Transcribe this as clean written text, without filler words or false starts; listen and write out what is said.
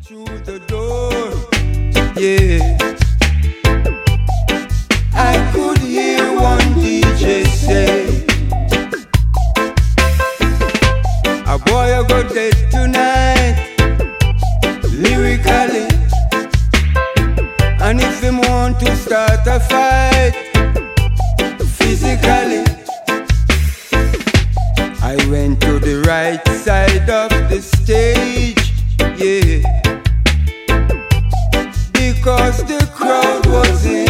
through the door, yeah. I could hear one DJ say, a boy I go dead tonight, lyrically. And if him want to start a fight, physically. I went to the right side of the stage, yeah, because the crowd was in